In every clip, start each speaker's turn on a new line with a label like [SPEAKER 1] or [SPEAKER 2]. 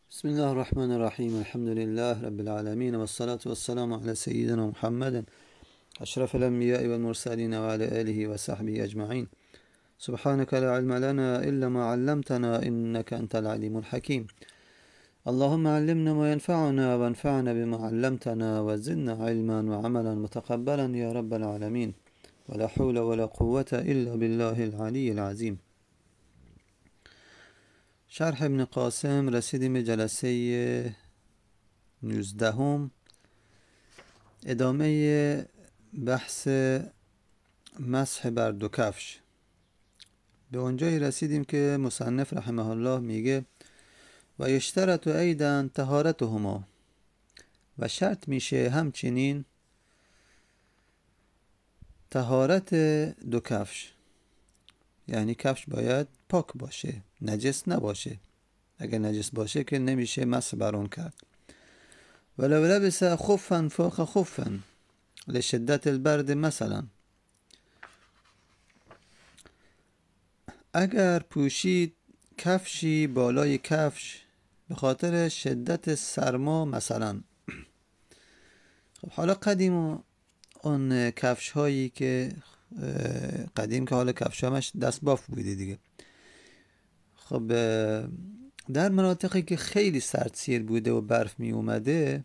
[SPEAKER 1] بسم الله الرحمن الرحيم الحمد لله رب العالمين والصلاة والسلام على سيدنا محمد أشرف الأنبياء والمرسلين وعلى آله وصحبه أجمعين. سبحانك لا علم لنا إلا ما علمتنا إنك أنت العليم الحكيم. اللهم علمنا ما ينفعنا وانفعنا بما علمتنا وزدنا علما وعملا متقبلا يا رب العالمين، ولا حول ولا قوة إلا بالله العلي العظيم. شرح ابن قاسم، رسیدیم جلسه 19، ادامه بحث مسح بر دو کفش. به اونجایی رسیدیم که مصنف رحمه الله میگه و یشترط ایضا طهارتهما، و شرط میشه همچنین طهارت دو کفش، یعنی کفش باید پاک باشه، نجس نباشه. اگر نجس باشه که نمیشه مسح بر اون کرد. ولو لبس خفا فوق خفا لشدت البرد مثلا، اگر پوشید کفشی بالای کفش به خاطر شدت سرما مثلا. خب حالا قدیم اون کفش هایی که قدیم که حالا کفش همش دست باف بوده دیگه. خب در مناطقی که خیلی سردسیر بوده و برف می اومده،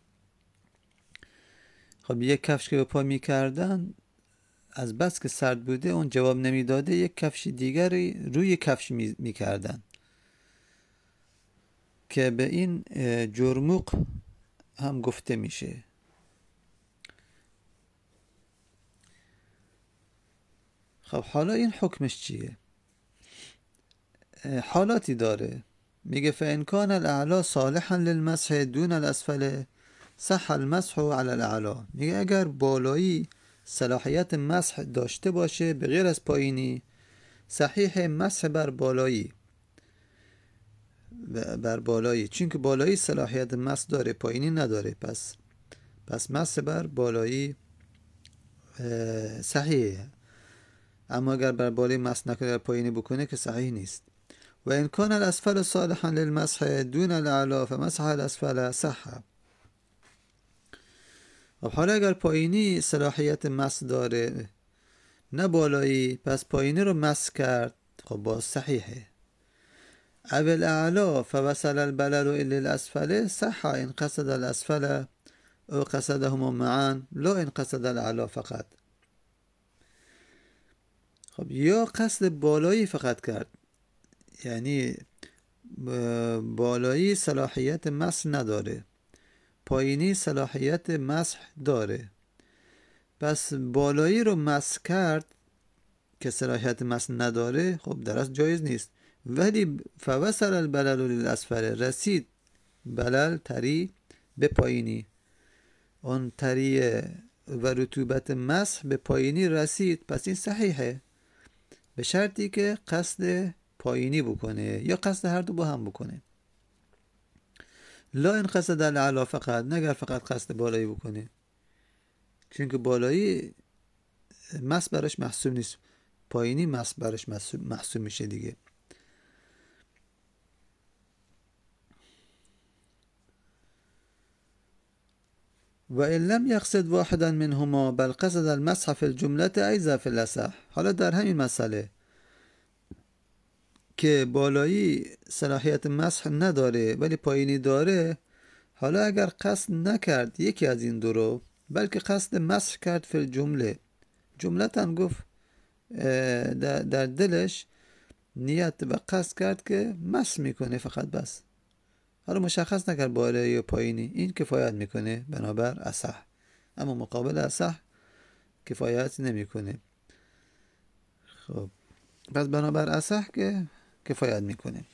[SPEAKER 1] خب یک کفش که به پا می کردن از بس که سرد بوده اون جواب نمیداده، یک کفش دیگری روی کفش می کردن که به این جرموق هم گفته میشه. خب حالا این حکمش چیه؟ حالاتی داره. میگه فإن كان الاعلی صالحا للمسح دون الاسفل صح المسح على الاعلی. میگه اگر بالایی صلاحیت مسح داشته باشه به غیر از پایینی، صحیح مسح بر بالایی، چون که بالایی صلاحیت مسح داره پایینی نداره، پس مسح بر بالایی صحیحه. اما اگر بر بالایی مسح نکنه پایینی بکنه که صحیح نیست. و ان کان الاسفل صالحا للمسح دون الاعلی فمسح الاسفل صح. حالا اگر پایینی صلاحیت مسح داره نه بالایی، پس پایینی رو مسح کرد، خب باز صحیحه. او الاعلی فوصل البلل الى الاسفل صح ان قصد الاسفل او قصدهما معا لا ان قصد الاعلی فقط. خب یا قصد بالایی فقط کرد، یعنی بالایی صلاحیت مسح نداره، پایینی صلاحیت مسح داره، پس بالایی رو مسح کرد که صلاحیت مسح نداره، خب درست جایز نیست. ولی فوصل البلل للاسفل، رسید بلل تری به پایینی، اون تری و رطوبت مسح به پایینی رسید، پس این صحیحه، به شرطی که قصد پایینی بکنه یا قصد هر دو با هم بکنه. لا این قصد الاعلی فقط، نگر فقط قصد بالایی بکنه، چون که بالایی مسح براش محسوب نیست، پایینی مسح براش محسوب میشه دیگه. و ان لم یقصد واحدا منهما بل قصد المسح فی الجمله ایضا فی الاصح. حالا در همین مسئله که بالایی صلاحیت مسح نداره ولی پایینی داره، حالا اگر قصد نکرد یکی از این دو رو، بلکه قصد مسح کرد فی الجمله، جملتاً گفت در دلش نیت و قصد کرد که مسح میکنه فقط، بس حالا مشخص نکرد بالایی یا پایینی، این کفایت میکنه بنابر اصح. اما مقابل اصح کفایت نمیکنه. خب پس بنابر اصح که کفایت میکنه.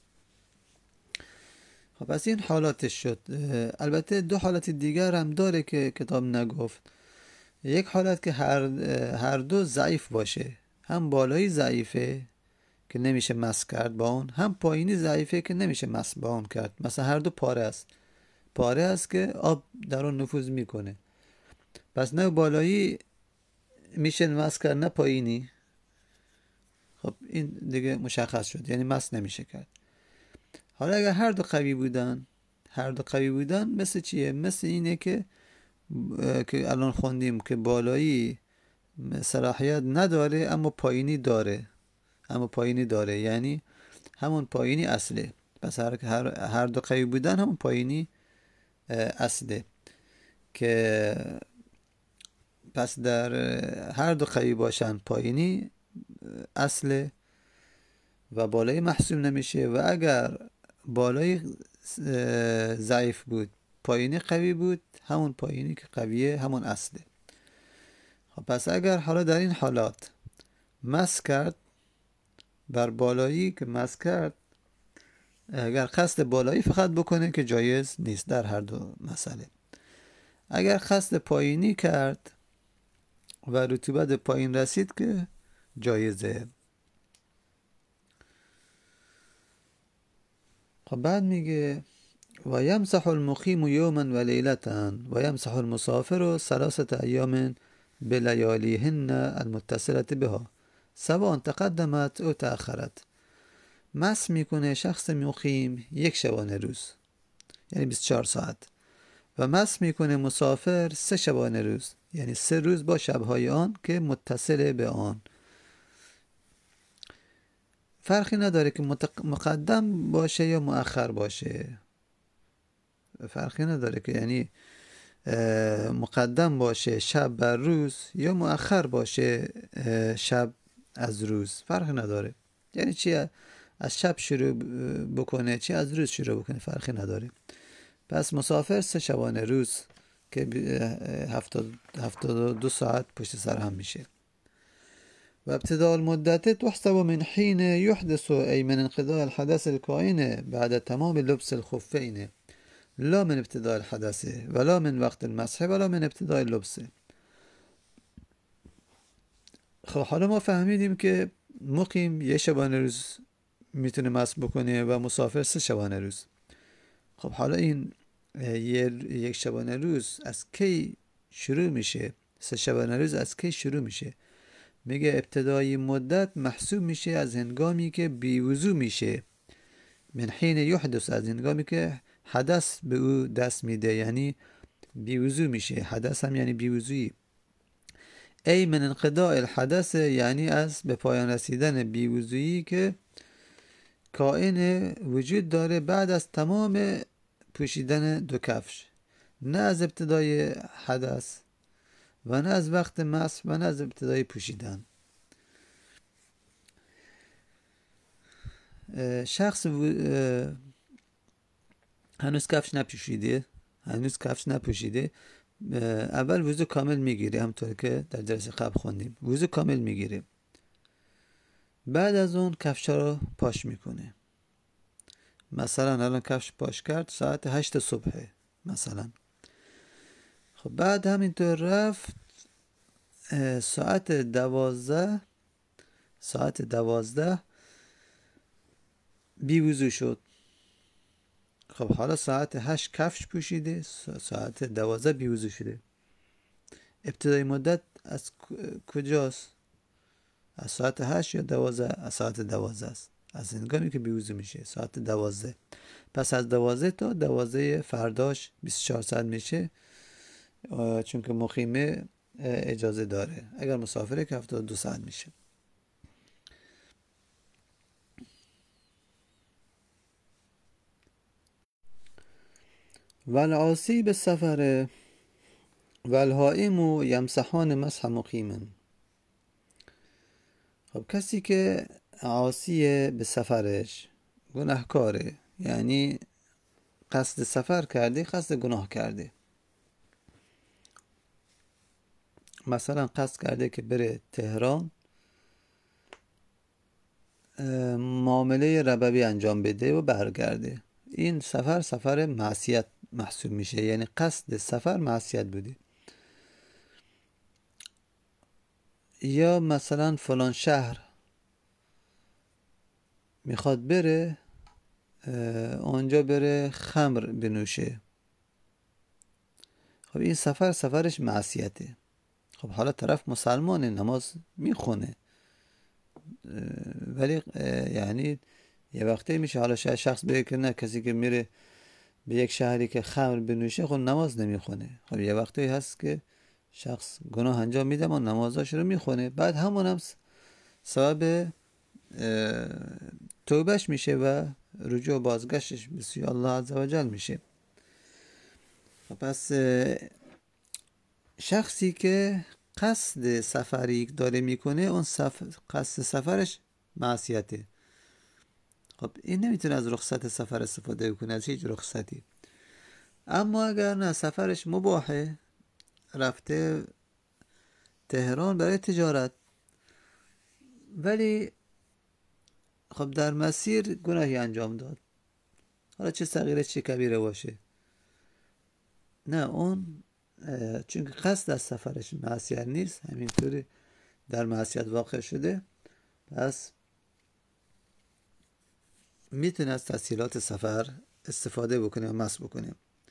[SPEAKER 1] خب پس این حالاتش شد. البته دو حالت دیگر هم داره که کتاب نگفت. یک حالت که هر دو ضعیف باشه، هم بالایی ضعیفه که نمیشه مسح کرد با اون، هم پایینی ضعیفه که نمیشه مسح با اون کرد. مثلا هر دو پاره است که آب در اون نفوذ میکنه، پس نه بالایی میشه مسح کرد نه پایینی. خب این دیگه مشخص شد، یعنی مسح نمیشه کرد. حالا اگر هر دو قوی بودن، هر دو قوی بودن مثل چیه؟ مثل اینه که الان خوندیم که بالایی صلاحیت نداره اما پایینی داره، یعنی همون پایینی اصله. پس هر دو قوی بودن همون پایینی اصله، که پس در هر دو قوی باشن پایینی اصله و بالایی محسوب نمیشه، و اگر بالایی ضعیف بود پایینی قوی بود، همون پایینی که قویه همون اصله. خب پس اگر حالا در این حالات مس کرد بر بالایی که مس کرد، اگر قصد بالایی فقط بکنه که جایز نیست در هر دو مسئله. اگر قصد پایینی کرد و رطوبت پایین رسید که جایزه. خب بعد میگه و یمسح المقیم یوما و لیلتا و یمسح المسافر 3 ایام بلیالیهن المتصلة بها سواء تقدمت او تأخرت. مس میکنه شخص مقیم 1 شبانه روز، یعنی 24 ساعت، و مس میکنه مسافر 3 شبانه روز، یعنی 3 روز با شبهای آن که متصل به آن. فرقی نداره که مقدم باشه یا مؤخر باشه، فرقی نداره که یعنی مقدم باشه شب بر روز یا مؤخر باشه شب از روز، فرق نداره. یعنی چی از شب شروع بکنه چی از روز شروع بکنه، فرقی نداره. پس مسافر 3 شبانه روز که 72 ساعت پشت سر هم میشه. و ابتداء المدت تحسب من حين يحدث أي من انقضاء الحدث الكائن بعد تمام لبس الخفين، لا من ابتداء الحدث ولا من وقت المسح ولا من ابتداء اللبس. خب حالا ما فهمیدیم که مقیم 1 شبانه روز میتونه مسح بکنه و مسافر 3 شبانه روز. خب حالا این 1 شبانه روز از کی شروع میشه؟ 3 شبانه روز از کی شروع میشه؟ میگه ابتدایی مدت محسوب میشه از هنگامی که بیوضو میشه. من حین یحدث، از هنگامی که حدث به او دست میده، یعنی بیوضو میشه. حدث هم یعنی بیوضویی. ای من انقضاء الحدث، یعنی از به پایان رسیدن بیوضویی که کائن وجود داره بعد از تمام پوشیدن 2 کفش، نه از ابتدای حدث و نه از وقت مسح و نه از ابتدای پوشیدن. شخص هنوز کفش نپوشیده، اول وضو کامل میگیره، همطور که در جلسه قبل خوندیم وضو کامل میگیره. بعد از اون کفشا رو پاش میکنه. مثلا الان کفش پاش کرد ساعت 8 صبح مثلا. خب بعد همینطور رفت ساعت 12 بی وضو شد. خب حالا ساعت 8 کفش پوشیده، ساعت 12 بی وضو شده. ابتدای مدت از کجاست؟ از ساعت 8 یا 12؟ از ساعت 12 است، از هنگامی که بی وضو میشه ساعت 12. پس از 12 تا 12 فرداش 24 ساعت میشه، چون که مقیمه اجازه داره. اگر مسافره که 72 ساعت میشه. والعاصی به سفر والحائم یمسحان مسح مقیم. خب کسی که عاصی به سفرش، گناهکاره، یعنی قصد سفر کرده، قصد گناه کرده. مثلا قصد کرده که بره تهران معامله ربوی انجام بده و برگرده. این سفر معصیت محسوب میشه، یعنی قصد سفر معصیت بوده. یا مثلا فلان شهر میخواد بره اونجا بره خمر بنوشه. خب این سفرش معصیته. خب حالا طرف مسلمانه، نماز میخونه، ولی یعنی یه وقتی میشه حالا شاید شخص بگه که نه، کسی که میره به یک شهری که خمر بنوشه، خب نماز نمیخونه. خب یه وقتی هست که شخص گناه انجام میده و نمازاش رو میخونه، بعد همون هم سبب توبهش میشه و رجوع و بازگشتش به سوی الله عزوجل میشه. پس شخصی که قصد سفری داره میکنه، اون قصد سفرش معصیته. خب این نمیتونه از رخصت سفر استفاده کنه، از هیچ رخصتی. اما اگر نه، سفرش مباحه، رفته تهران برای تجارت، ولی خب در مسیر گناهی انجام داد، حالا چه صغیره چه کبیره باشه، نه اون چون قصد از سفرش معصیت نیست، همینطوری در معصیت واقع شده، پس میتونه از تسهیلات سفر استفاده بکنه و مس بکنه.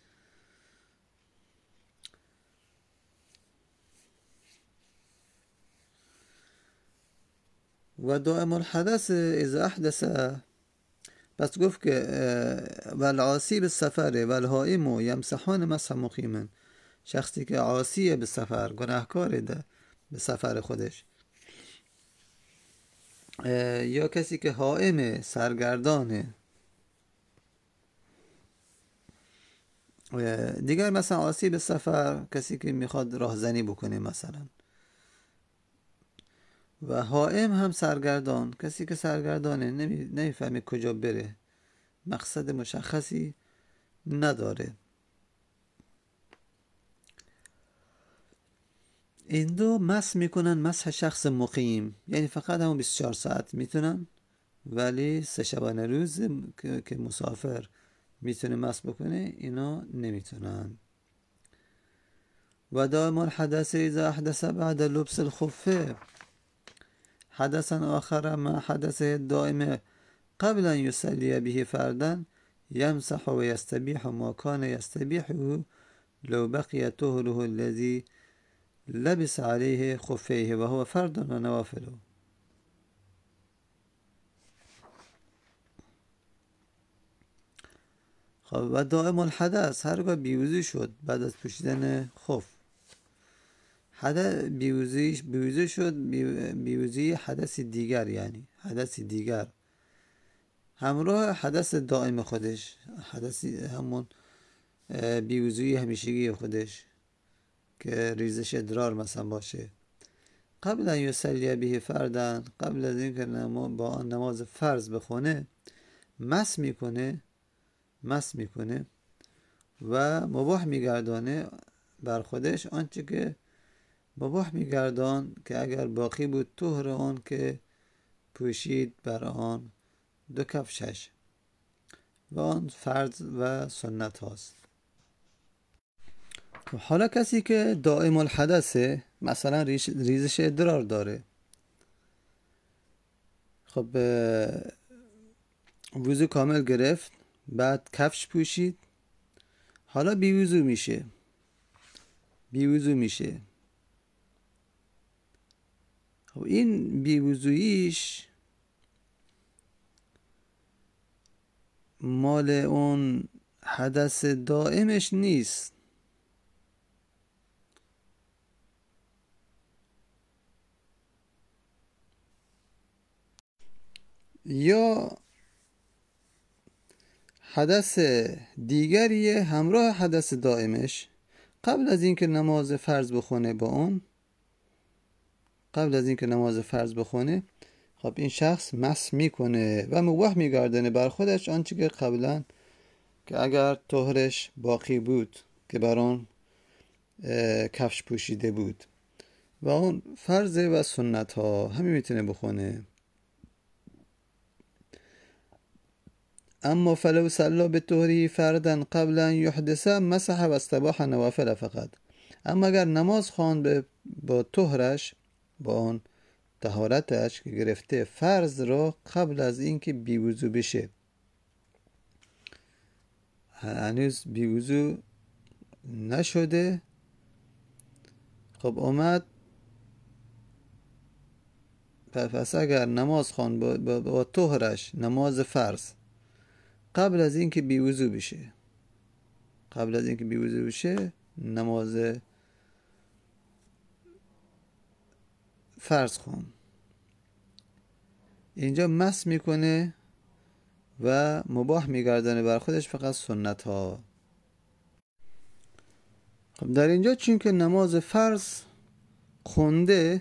[SPEAKER 1] و دائم الحدث اذا احدث، پس گفت که والعاصی به سفره والهائم یمسحان مسح مقیما، شخصی که عاصیه به سفر، گناهکاره به سفر خودش، یا کسی که هائم، سرگردانه. دیگر مثلا عاصی به سفر، کسی که میخواد راهزنی بکنه مثلا، و هائم هم سرگردان، کسی که سرگردانه، نمیفهمه کجا بره، مقصد مشخصی نداره. این دو مس میکنن مسح شخص مقیم، یعنی فقط همون 24 ساعت میتونن، ولی 3 شبانه روز که مسافر میتونه مس بکنه، اینا نمیتونن. و دائم الحدث اذا احدث بعد لبس الخفه حدثا آخر ما حدثه الدائم قبل ان يصلي به فردا يمسح و يستبيح ما كان يستبيحه لو بقي طهره الذي لبس عليه خفيه و هو فرد و نوافله. خب و دائم الحدث، هرگاه بیوزی شد بعد از پوشیدن خف، بیوزی شد، بیوزی حدث دیگر، یعنی حدث دیگر همراه حدث دائم خودش، حدث همون بیوزی همیشگی خودش که ریزش ادرار مثلا باشه، قبل ان یصلی به فردن، قبل از اینکه با آن نماز فرض بخونه، مس میکنه و مباح میگردانه بر خودش آنچه که مباح میگردان که اگر باقی بود طهر آن که پوشید بر آن 2 کفشش، و آن فرض و سنت هاست. حالا کسی که دائم الحدثه، مثلا ریزش ادرار داره، خب وضو کامل گرفت، بعد کفش پوشید، حالا بیوضو میشه. خب این بیوضوییش مال اون حدث دائمش نیست، یا حدث دیگریه همراه حدث دائمش، قبل از اینکه نماز فرض بخونه، خب این شخص مس میکنه و مباح میگردنه بر خودش آنچه که قبلا که اگر طهرش باقی بود که بر آن کفش پوشیده بود، و اون فرض و سنت ها همین میتونه بخونه. اما فلو صلی به طهری فردا قبل ان یحدث مسح و استباح نوافل فقط، اما اگر نماز خواند با طهرش، با آن طهارتش که گرفته، فرض را قبل از اینکه بیوضو بشه، هنوز بیوضو نشده، خب اومد، پس اگر نماز خواند با طهرش، نماز فرض، قبل از اینکه بیوضو بشه، قبل از اینکه بیوضو بشه نماز فرض خون. اینجا مس میکنه و مباح میگردانه بر خودش فقط سنت ها. خب در اینجا چون که نماز فرض خونده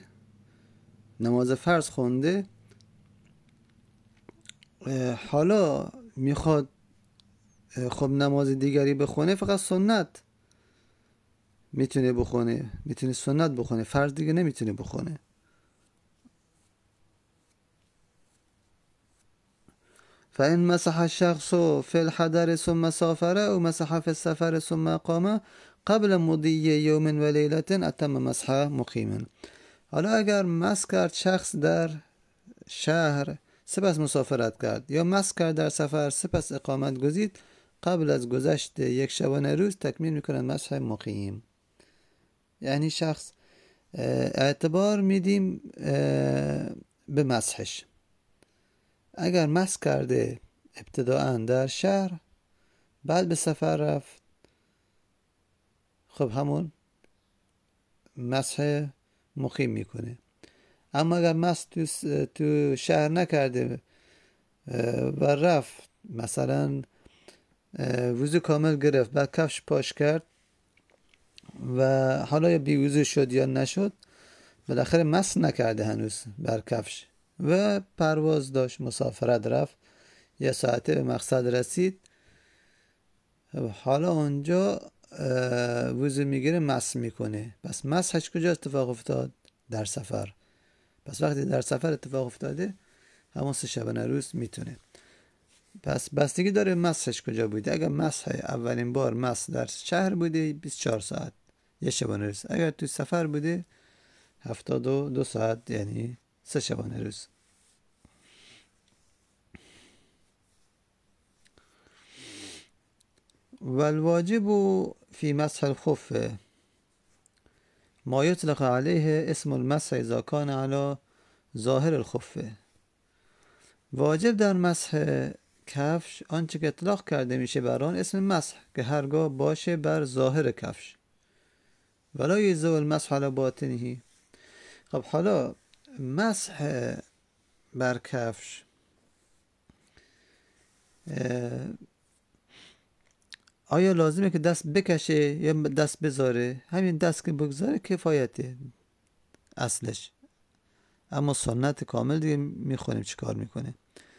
[SPEAKER 1] حالا میخواد خب نماز دیگری بخونه، فقط سنت میتونه بخونه، میتونه سنت بخونه، فرض دیگه نمیتونه بخونه. فإن مسح الشخص في الحضر ثم سافر أو مسح في السفر ثم قام قبل مضي يوم و لیلة اتم مسح مقیما. حالا اگر مس کرد شخص در شهر سپس مسافرت کرد، یا مس کرد در سفر سپس اقامت گزید، قبل از گذشت یک شبانه روز تکمیل میکنند مسح مقیم. یعنی شخص اعتبار میدیم به مسحش. اگر مس کرده ابتداءً در شهر بعد به سفر رفت، خب همون مسح مقیم میکنه. اما اگر مس تو شهر نکرده و رفت، مثلا وضو کامل گرفت بعد کفش پاش کرد و حالا یا بی وضو شد یا نشد، بالاخره مس نکرده هنوز بر کفش و پرواز داشت، مسافرت رفت، یه ساعته به مقصد رسید، حالا اونجا وضو میگیره، مس میکنه. پس مسحش کجا اتفاق افتاد؟ در سفر. پس وقتی در سفر اتفاق افتاده همون 3 شبانه روز میتونه. پس بستگی داره مسحش کجا بوده. اگر مسح اولین بار مس در شهر بوده 24 ساعت 1 شبانه روز، اگر تو سفر بوده 72 ساعت یعنی 3 شبانه روز. والواجب في مسح الخف ما يطلق عليه اسم المسح اذا كان على ظاهر الخف. واجب در مسح کفش آنچه که اطلاق کرده میشه بر آن اسم مسح که هرگاه باشه بر ظاهر کفش. ولا یجزئ المسح على باطنه. خب حالا مسح بر کفش آیا لازمه که دست بکشه یا دست بذاره؟ همین دست که بگذاره کفایته اصلش. اما سنت کامل دیگه میخونیم چی کار میکنه.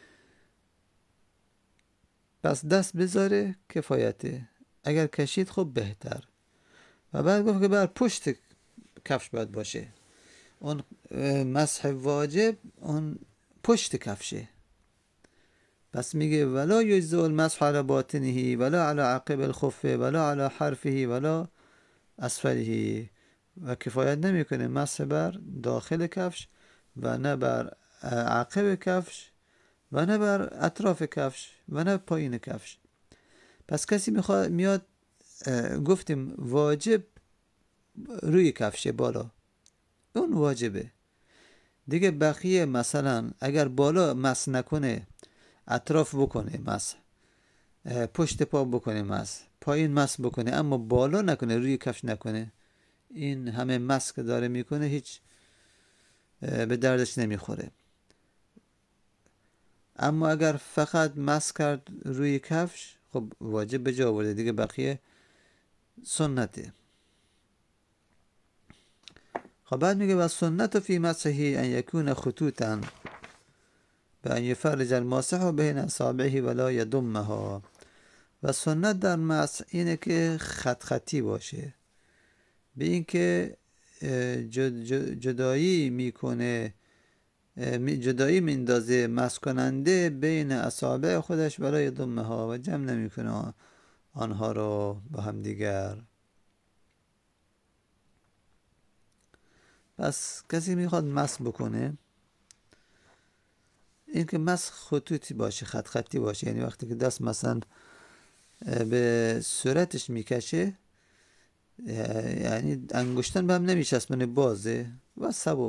[SPEAKER 1] پس دست بذاره کفایته، اگر کشید خب بهتر. و بعد گفت که بر پشت کفش باید باشه. اون مسح واجب اون پشت کفشه. پس میگه ولا یجزئ المسح على باطنه ولا على عقب الخف ولا على حرفه ولا اسفله. و کفایت نمیکنه مسح بر داخل کفش و نه بر عقب کفش و نه بر اطراف کفش و نه پایین کفش. پس کسی میاد گفتیم واجب روی کفشه بالا، اون واجبه دیگه. بقیه مثلا اگر بالا مس نکنه اطراف بکنه مس، پشت پا بکنه مس، پایین مس بکنه اما بالا نکنه، روی کفش نکنه، این همه مس که داره میکنه هیچ به دردش نمیخوره. اما اگر فقط مس کرد روی کفش خب واجب به جا آورده دیگه، بقیه سنته. خب بعد میگه و سنت فی مسحه ان یکون خطوطا بأن یفرج الماسح بین اصابعه ولا یدمها. و سنت در مسح اینه که خط خطی باشه، به این که جدایی میکنه، جدایی میندازه مسح کننده بین اصابع خودش ولا یدمها و جمع نمیکنه آنها رو با هم دیگر. پس کسی میخواد مسح بکنه، این که مسح خطوطی باشه، خط خطی باشه، یعنی وقتی که دست مثلا به صورتش میکشه یعنی انگشتان به هم نمیچسبونه، بازه و سبک.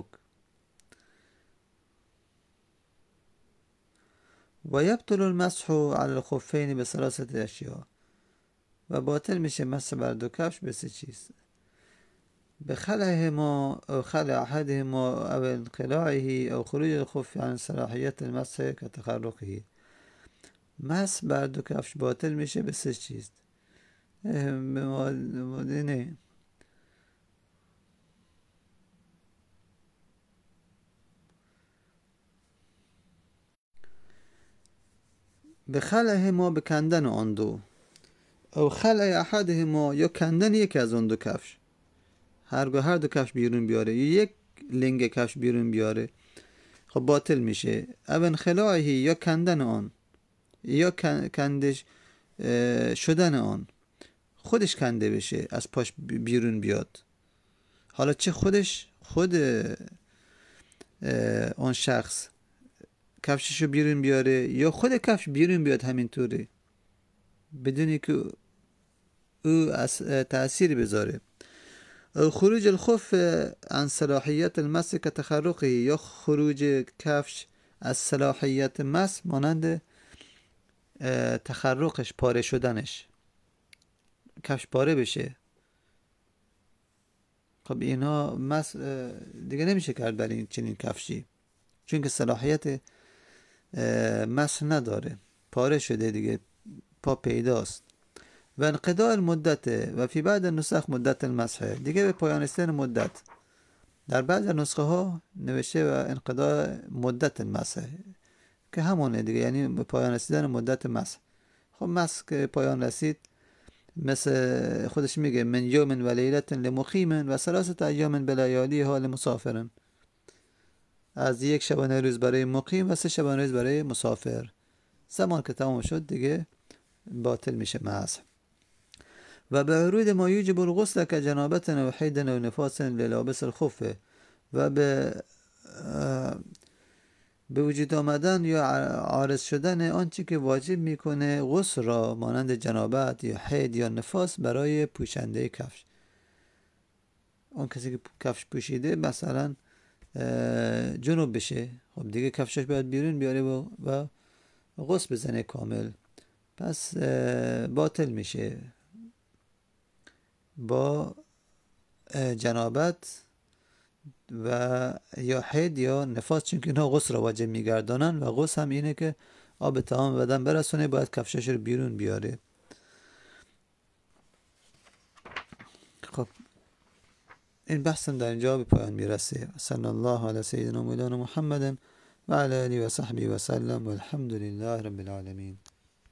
[SPEAKER 1] و یبطل المسح علی الخفین بثلاثه اشیاء. و باطل میشه مسح بر دو کفش به سه چیز: به خلعهما او خلع احدهما او انقلاعه او خروج الخف عن صلاحیت المسح كتخرقه. مسح بر دو کفش باطل میشه به سه چیز. نه، به خلعهما، به کندن آن دو، او خلع احدهما یا کندن یکی از آن دو کفش، هرگاه هر دو کفش بیرون بیاره یا یک لنگ کفش بیرون بیاره، خب باطل میشه. او انخلاعه یا کندن آن یا کندش شدن آن، خودش کنده بشه از پاش بیرون بیاد. حالا چه خود آن شخص کفششو بیرون بیاره یا خود کفش بیرون بیاد همینطوره بدونی که او تأثیری بذاره. او خروج الخف عن صلاحیت المسح كتخرقه، یا خروج کفش از صلاحیت مسح مانند تخرقش، پاره شدنش، کفش پاره بشه. خب اینا مسح دیگه نمیشه کرد برای این چنین کفشی، چون که صلاحیت مسح نداره، پاره شده دیگه، پا پیداست. و انقضاء المدت و فی بعض النسخ مدت المسح، دیگه به پایان رسیدن مدت. در بعض نسخه ها نوشته و انقضاء مدت المسح که همونه دیگه، یعنی به پایان رسیدن مدت مسح. خب مسح که پایان رسید، مثل خودش میگه من یوم و لیلت لمقیم و 3 ایام بلیالیها لمسافر، از 1 شبانه روز برای مقیم و 3 شبانه روز برای مسافر. زمان که تمام شد دیگه باطل میشه مسح. و به ورود ما یوجب الغسل که جنابت و حید و نفاس للابس الخف، و به وجود آمدن یا عارض شدن آنچه که واجب میکنه غسل را، مانند جنابت یا حید یا نفاس برای پوشنده کفش. اون کسی که کفش پوشیده مثلا جنوب بشه، خب دیگه کفشش باید بیرون بیاره و غسل بزنه کامل، پس باطل میشه با جنابت و یا حید یا نفاس، چون که اینا غسل را واجب میگردانن و غسل هم اینه که آب تمام بدن برسونه، باید کفشش رو بیرون بیاره. خب این بحثم در اینجا به پایان میرسه. صلی الله علی سیدنا مولانا محمد و علی آله و صحبه و سلم و الحمد لله رب العالمین.